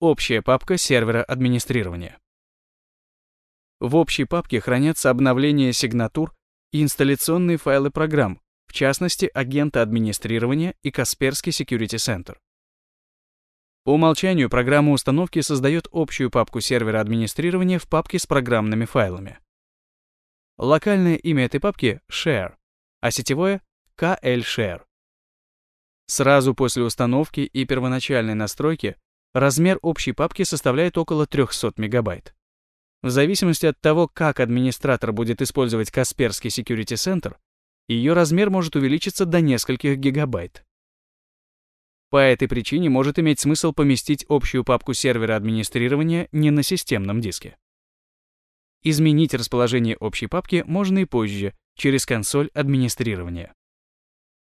Общая папка сервера администрирования. В общей папке хранятся обновления сигнатур и инсталляционные файлы программ, в частности, агента администрирования и Kaspersky Security Center. По умолчанию программа установки создает общую папку сервера администрирования в папке с программными файлами. Локальное имя этой папки — Share, а сетевое — KL-Share. Сразу после установки и первоначальной настройки размер общей папки составляет около 300 мегабайт. В зависимости от того, как администратор будет использовать Kaspersky Security Center, ее размер может увеличиться до нескольких гигабайт. По этой причине может иметь смысл поместить общую папку сервера администрирования не на системном диске. Изменить расположение общей папки можно и позже, через консоль администрирования.